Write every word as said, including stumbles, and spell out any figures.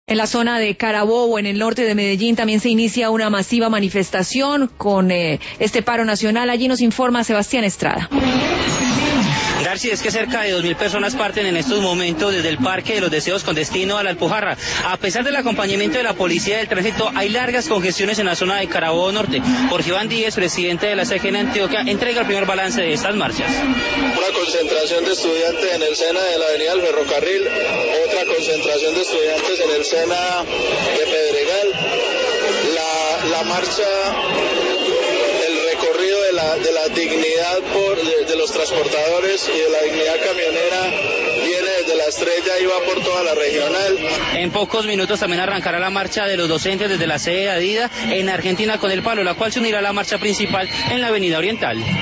En la zona de Carabobo, en el norte de Medellín, también se inicia una masiva manifestación con eh, este paro nacional. Allí nos informa Sebastián Estrada. Darcy, es que cerca de dos mil personas parten en estos momentos desde el Parque de los Deseos con destino a la Alpujarra. A pesar del acompañamiento de la Policía del Tránsito, hay largas congestiones en la zona de Carabobo Norte. Jorge Iván Díez, presidente de la C G N Antioquia, entrega el primer balance de estas marchas. Una concentración de estudiantes en el SENA de la Avenida del Ferrocarril, otra concentración de estudiantes en el SENA de Pedregal. La, la marcha... De la, de la dignidad por, de, de los transportadores y de la dignidad camionera viene desde la Estrella y va por toda la regional. En pocos minutos también arrancará la marcha de los docentes desde la sede de Adida en Argentina con el Palo, la cual se unirá a la marcha principal en la Avenida Oriental.